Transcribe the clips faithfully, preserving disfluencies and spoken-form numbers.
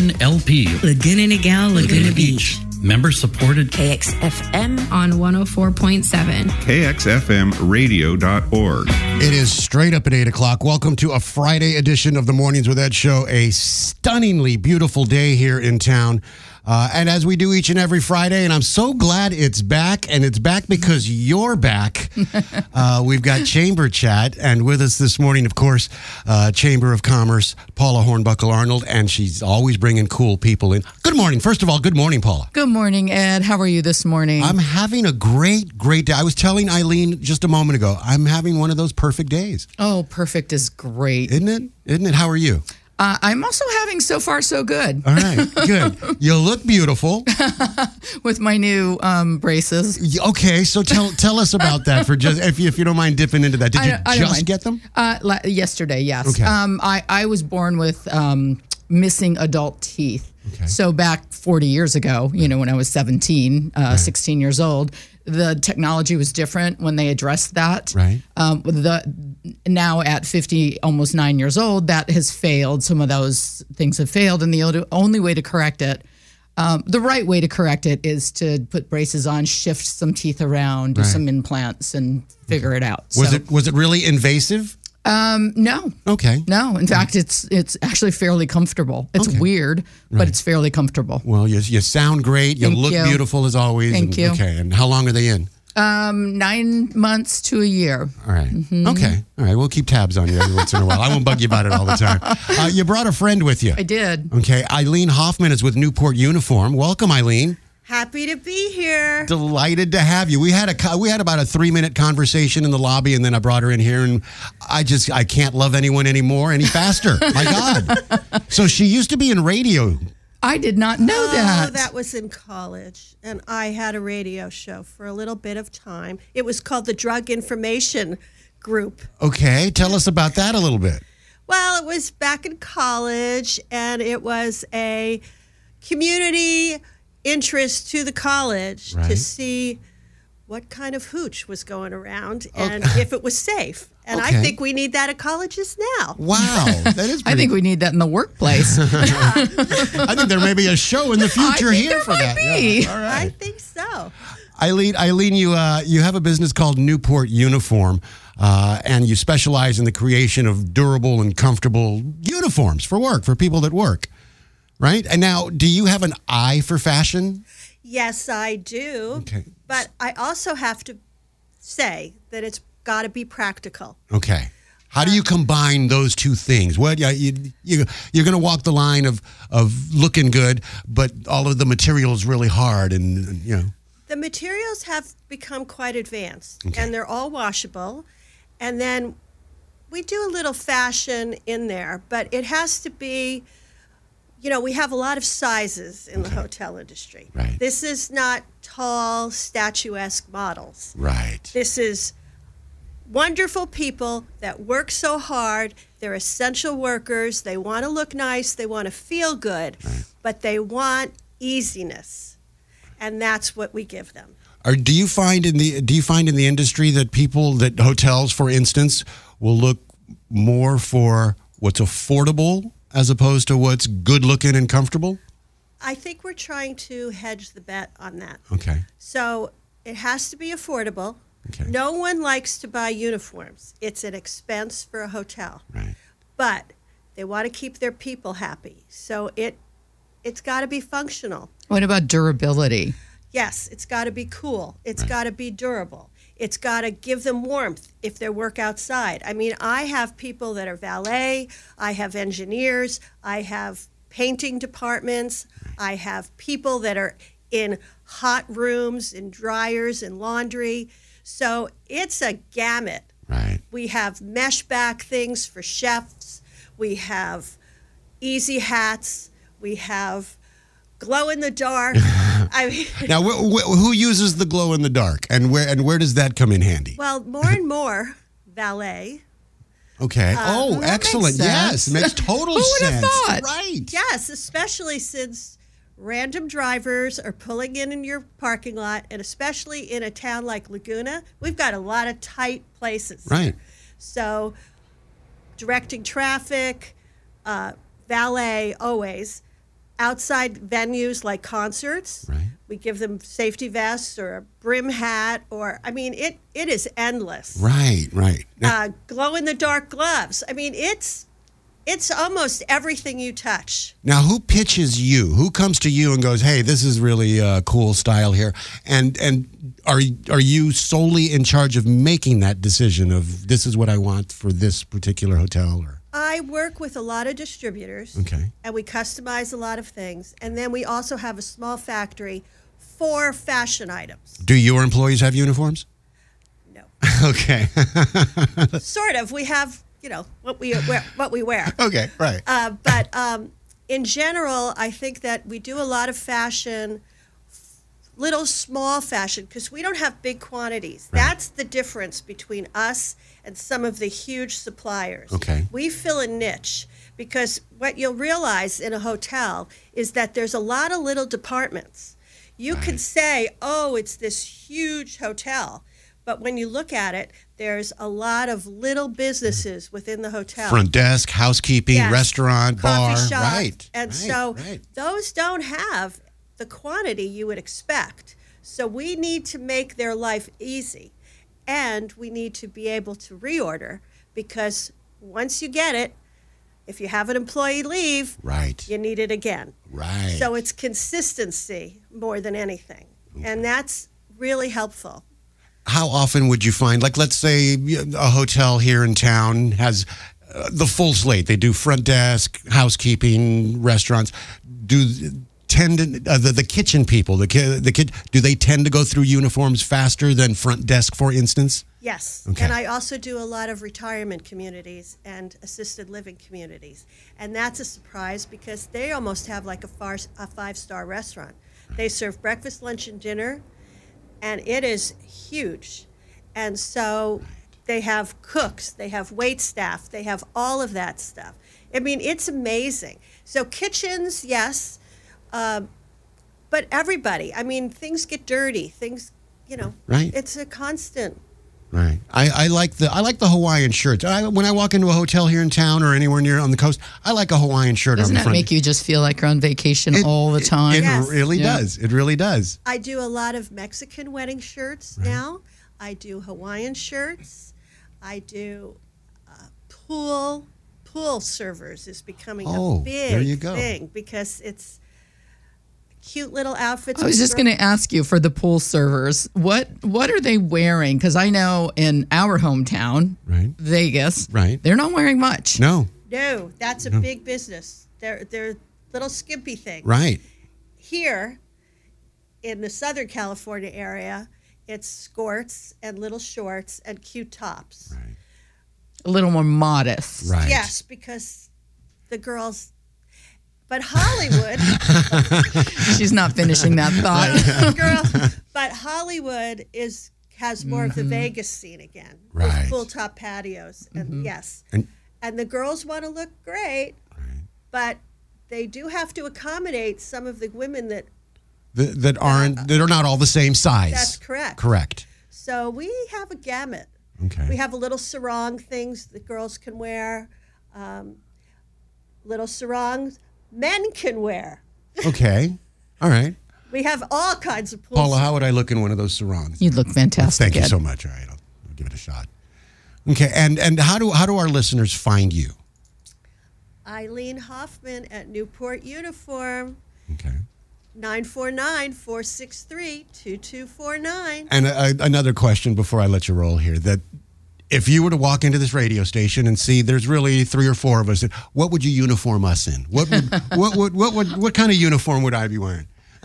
N L P. Laguna Niguel, Laguna, Laguna Beach. Beach. Member supported. K X F M on one oh four point seven. K X F M radio dot org. It is straight up at eight o'clock. Welcome to a Friday edition of the Mornings with Ed show. A stunningly beautiful day here in town. Uh, and as we do each and every Friday, and I'm so glad it's back, and it's back because you're back. Uh, we've got Chamber Chat, and with us this morning, of course, uh, Chamber of Commerce, Paula Hornbuckle-Arnold, and she's always bringing cool people in. Good morning. First of all, good morning, Paula. Good morning, Ed. How are you this morning? I'm having a great, great day. I was telling Eileen just a moment ago, I'm having one of those perfect days. Oh, perfect is great. Isn't it? Isn't it? How are you? Uh, I'm also having so far so good. All right, good. You look beautiful with my new um, braces. Okay, so tell tell us about that for just if you, if you don't mind dipping into that. Did you I, I just get them? Uh, la- yesterday, yes. Okay. Um, I I was born with um, missing adult teeth. Okay. So back forty years ago, you know, when I was seventeen, uh, right. sixteen years old, the technology was different when they addressed that. Right. Um, the now at fifty, almost nine years old, that has failed. Some of those things have failed, and the only way to correct it, um, the right way to correct it, is to put braces on, shift some teeth around, do right. some implants, and figure it out. Was so, it was it really invasive? Um, no. Okay. No. In fact, it's it's actually fairly comfortable. It's okay. weird, right. but it's fairly comfortable. Well, you you sound great. You Thank look you. beautiful as always. Thank and, you. Okay. And how long are they in? Um, nine months to a year. All right. Mm-hmm. Okay. All right. We'll keep tabs on you every once in a while. I won't bug you about it all the time. Uh, you brought a friend with you. I did. Okay. Eileen Hoffman is with Newport Uniform. Welcome, Eileen. Happy to be here. Delighted to have you. We had a we had about a three minute conversation in the lobby, and then I brought her in here, and I just I can't love anyone anymore any faster. My God! So she used to be in radio. I did not know oh, that. That was in college, and I had a radio show for a little bit of time. It was called the Drug Information Group. Okay, tell us about that a little bit. Well, it was back in college, and it was a community interest to the college right. to see what kind of hooch was going around and okay. if it was safe. And okay. I think we need that at colleges now. Wow, that is pretty... I think we need that in the workplace. I think there may be a show in the future I think here there for might that. Be. Yeah. All right. I think so. Eileen, Eileen, you uh, you have a business called Newport Uniform, uh, and you specialize in the creation of durable and comfortable uniforms for work, for people that work. Right? And now, do you have an eye for fashion? Yes, I do. Okay. But I also have to say that it's got to be practical. Okay. How do you combine those two things? What you, you, you you're going to walk the line of of looking good, but all of the material is really hard, and you know. The materials have become quite advanced, okay. and they're all washable, and then we do a little fashion in there, but it has to be. You know, we have a lot of sizes in the okay. hotel industry. Right. This is not tall, statuesque models. Right. This is wonderful people that work so hard. They're essential workers. They want to look nice. They want to feel good. Right. But they want easiness. And that's what we give them. Or do you find in the do you find in the industry that people, that hotels, for instance, will look more for what's affordable as opposed to what's good looking and comfortable? I think we're trying to hedge the bet on that. Okay. So it has to be affordable. Okay. No one likes to buy uniforms. It's an expense for a hotel. Right. But they want to keep their people happy. So it it's got to be functional. What about durability? Yes, it's got to be cool. It's right. got to be durable. It's got to give them warmth if they work outside. I mean, I have people that are valet. I have engineers. I have painting departments. I have people that are in hot rooms, in dryers, in laundry. So it's a gamut. Right. We have mesh back things for chefs. We have easy hats. We have glow in the dark. I mean, now, wh- wh- who uses the glow in the dark, and where and where does that come in handy? Well, more and more valet. Okay. Uh, oh, well, that excellent. makes Yes, it makes total Who sense. would have thought? Right. Yes, especially since random drivers are pulling in in your parking lot, and especially in a town like Laguna, we've got a lot of tight places. Right. So, directing traffic, uh, valet always. outside venues like concerts. Right. We give them safety vests or a brim hat, or I mean, it it is endless. Right, right. Uh, glow in the dark gloves. I mean, it's it's almost everything you touch. Now, who pitches you? Who comes to you and goes, "Hey, this is really a cool style here," and and are are you solely in charge of making that decision of this is what I want for this particular hotel? Or I work with a lot of distributors, okay, and we customize a lot of things, and then we also have a small factory for fashion items. do your employees have uniforms? No, Okay, sort of. We have, you know, what we wear, what we wear. okay, right. Uh, but um, in general, I think that we do a lot of fashion, little small fashion, because we don't have big quantities. Right. That's the difference between us and some of the huge suppliers. Okay. We fill a niche, because what you'll realize in a hotel is that there's a lot of little departments. You Right. could say, oh, it's this huge hotel. But when you look at it, there's a lot of little businesses within the hotel. Front desk, housekeeping, Yes. restaurant, bar, Coffee shop. right? And right, so right. those don't have the quantity you would expect. So we need to make their life easy. And we need to be able to reorder, because once you get it, if you have an employee leave, right, you need it again. right. So it's consistency more than anything. And that's really helpful. How often would you find, like, let's say a hotel here in town has uh, the full slate. They do front desk, housekeeping, restaurants. Do tend to, uh, the the kitchen people, the ki- the kid, do they tend to go through uniforms faster than front desk, for instance? Yes. Okay. And I also do a lot of retirement communities and assisted living communities. And that's a surprise, because they almost have like a, far, a five-star restaurant. They serve breakfast, lunch, and dinner, and it is huge. And so they have cooks, they have wait staff, they have all of that stuff. I mean, it's amazing. So kitchens, yes, um, but everybody. I mean, things get dirty. Things, you know, Right. it's a constant. Right. I, I like the I like the Hawaiian shirts. I, when I walk into a hotel here in town or anywhere near on the coast, I like a Hawaiian shirt Doesn't on the that front. make you just feel like you're on vacation It- all the time? It, Yes. really Yeah. does. It really does. I do a lot of Mexican wedding shirts now. I do Hawaiian shirts. I do uh, pool pool servers is becoming Oh, a big there you go. thing, because it's cute little outfits. I was just going to ask you for the pool servers, what what are they wearing? Because I know in our hometown, Right. Vegas, Right. they're not wearing much. No. No, that's a big business. They're they're little skimpy things. Right. Here in the Southern California area, it's skirts and little shorts and cute tops. Right. A little more modest. Right. Yes, because the girls. But Hollywood, She's not finishing that thought. girl, but Hollywood is has more of the Vegas scene again, Right. with full top patios, and yes, And- and the girls want to look great, but they do have to accommodate some of the women that. That, that aren't that are not all the same size. That's correct. Correct. So we have a gamut. Okay. We have a little sarong things that girls can wear, um, little sarongs men can wear. Okay. All right. We have all kinds of pools. Paula, how would I look in one of those sarongs? You look fantastic. Thank you Ed. so much. All right, I'll, I'll give it a shot. Okay, and and how do how do our listeners find you? Eileen Hoffman at Newport Uniform, Okay. nine four nine, four six three, two two four nine. And uh, another question before I let you roll here: that if you were to walk into this radio station and see there's really three or four of us, what would you uniform us in? What would what would what would what kind of uniform would I be wearing?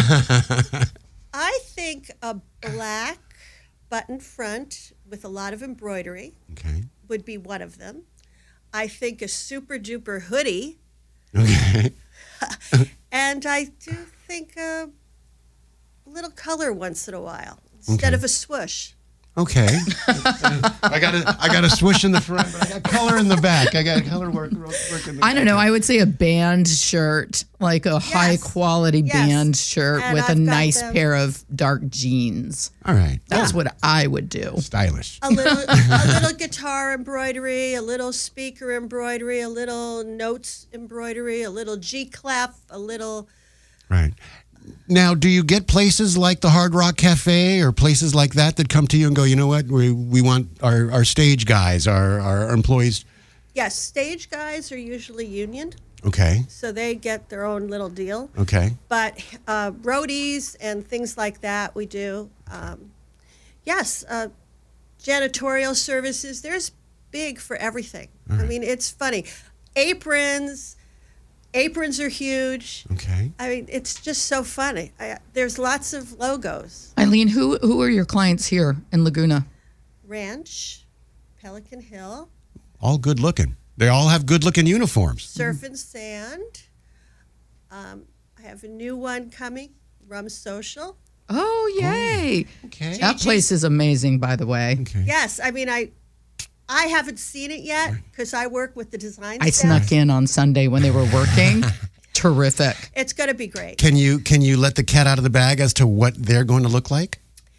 I think a black button front with a lot of embroidery Okay. would be one of them. I think a super duper hoodie. Okay. And I do think a little color once in a while instead Okay. of a swoosh. Okay. I got a I got a swoosh in the front, but I got color in the back. I got color work, work in the I don't know. I would say a band shirt, like a high quality Yes. band shirt And with a I've got nice them- pair of dark jeans. All right. That's what I would do. Stylish. A little, a little guitar embroidery, a little speaker embroidery, a little notes embroidery, a little G clap, a little Right. Now, do you get places like the Hard Rock Cafe or places like that that come to you and go, you know what, we we want our, our stage guys, our, our employees? Yes, stage guys are usually unioned, Okay. so they get their own little deal. Okay. But uh, roadies and things like that, we do. Um, yes, uh, janitorial services. There's big for everything. I mean, it's funny. Aprons, aprons are huge. Okay. I mean, it's just so funny. I, there's lots of logos. Eileen, who who are your clients here in Laguna? Ranch, Pelican Hill, All good looking. They all have good looking uniforms. Surf and Sand. Um, I have a new one coming, Rum Social. Oh, yay. Okay. That place is amazing, by the way. Okay. Yes, I mean, I I haven't seen it yet because I work with the design I staff. snuck in on Sunday when they were working. Terrific. It's going to be great. Can you can you let the cat out of the bag as to what they're going to look like?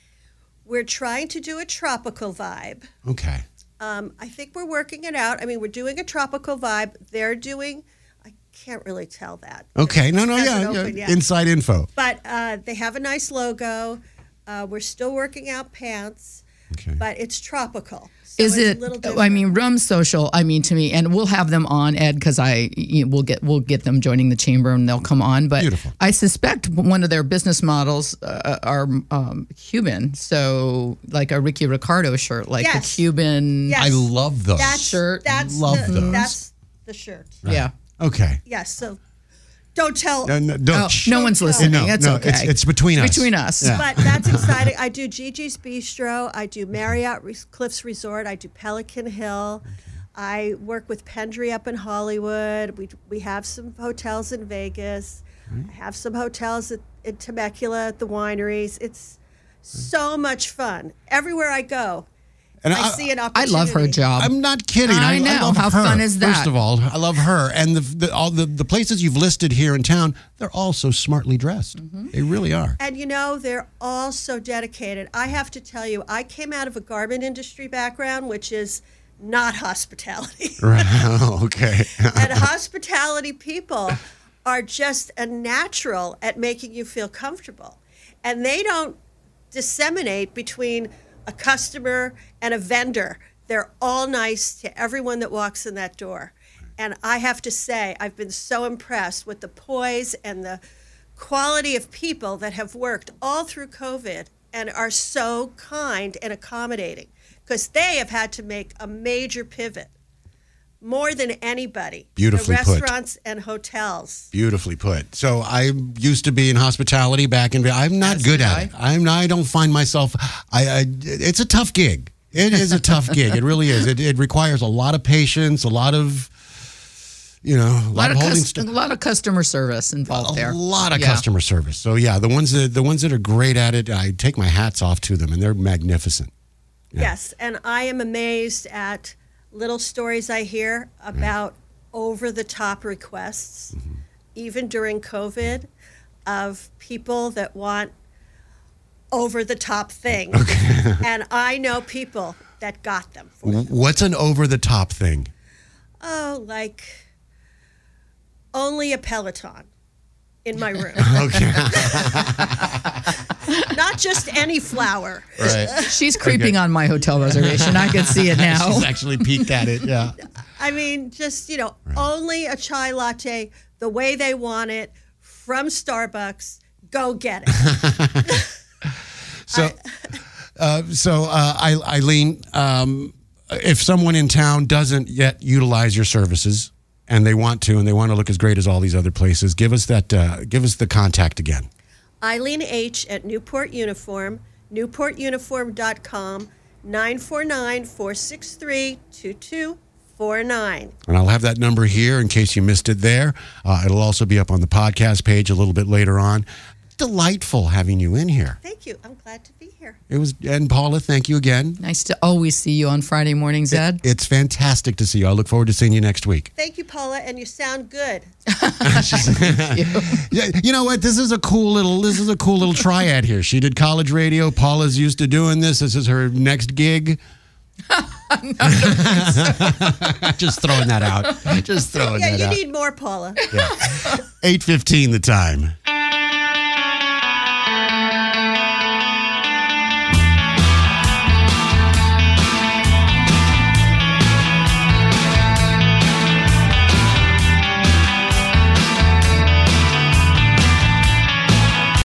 We're trying to do a tropical vibe. Okay. Um, I think we're working it out. I mean, we're doing a tropical vibe. They're doing, I can't really tell that. Okay. No, no, Hasn't yeah. opened yeah. yet. Inside info. But uh, they have a nice logo. Uh, we're still working out pants, Okay. but it's tropical. So Is it's it? A little I different. mean, Rum Social. I mean, to me, and we'll have them on, Ed, because I you know, we'll get we'll get them joining the chamber and they'll come on. But Beautiful. I suspect one of their business models uh, are um, Cuban, so like a Ricky Ricardo shirt, like Yes. the Cuban. Yes. I love those. That's, shirt. That's Love the, those. That's the shirt. Yeah. Okay. Yes. So don't tell. No, no, Oh, don't. no one's Don't listening. No, That's no, okay. it's- it's between us. Between us. Yeah. But that's exciting. I do Gigi's Bistro. I do Marriott Re- Cliffs Resort. I do Pelican Hill. I work with Pendry up in Hollywood. We we have some hotels in Vegas. I have some hotels at, in Temecula at the wineries. It's so much fun. Everywhere I go, And I, see an I opportunity. love her job. I'm not kidding. I know. love How her. fun is that? First of all, I love her, and the, the all the, the places you've listed here in town, they're all so smartly dressed. Mm-hmm. They really are. And you know, they're all so dedicated. I have to tell you, I came out of a garment industry background, which is not hospitality. Right. Okay. And hospitality people are just a natural at making you feel comfortable. And they don't disseminate between a customer and a vendor. They're all nice to everyone that walks in that door. And I have to say, I've been so impressed with the poise and the quality of people that have worked all through COVID and are so kind and accommodating, because they have had to make a major pivot more than anybody. Beautifully the put. restaurants and hotels. Beautifully put. So I used to be in hospitality back in. I'm not As good did at I. it. I'm. I don't find myself. I, I. It's a tough gig. It is a tough gig. It really is. It, it requires a lot of patience, a lot of, you know, a a lot, lot of of holding. cus- st- a lot of customer service involved a there. lot of Yeah. customer service. So yeah, the ones that the ones that are great at it, I take my hats off to them, and they're magnificent. Yes, and I am amazed at little stories I hear about over-the-top requests, even during COVID, of people that want over-the-top things. And I know people that got them. For them. What's an over the top thing? Oh, like only a Peloton in my room. Okay. Not just any flower. Right. She's creeping on my hotel reservation. I can see it now. She's actually peeked at it. Yeah. I mean, just, you know, only a chai latte the way they want it from Starbucks. Go get it. So, uh, so uh, I, Eileen, um, if someone in town doesn't yet utilize your services and they want to, and they want to look as great as all these other places, give us that. Uh, give us the contact again. Eileen H. at Newport Uniform, newport uniform dot com, nine four nine, four six three, two two four nine. And I'll have that number here in case you missed it there. Uh, it'll also be up on the podcast page a little bit later on. Delightful having you in here. Thank you. I'm glad to be here. It was, and Paula, thank you again. Nice to always see you on Friday mornings, Ed. It's fantastic to see you. I look forward to seeing you next week. Thank you, Paula, and you sound good. Yeah, you know what? This is a cool little. This is a cool little triad here. She did college radio. Paula's used to doing this. This is her next gig. Just throwing that out. Just throwing Yeah, that you out. need more, Paula. eight fifteen the time.